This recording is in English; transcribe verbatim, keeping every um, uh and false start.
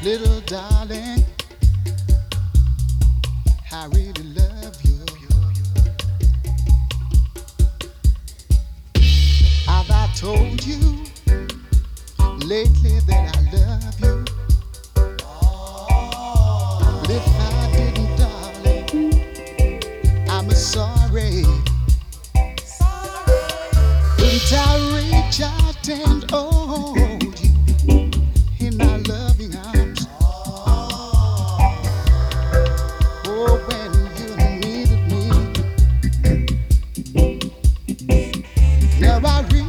Little darling, I really love you. Have I told you lately that I love you? But if I didn't, darling, I'm sorry. Couldn't I reach out and hold you in my loving arms? Oh, when you needed me. Now I realize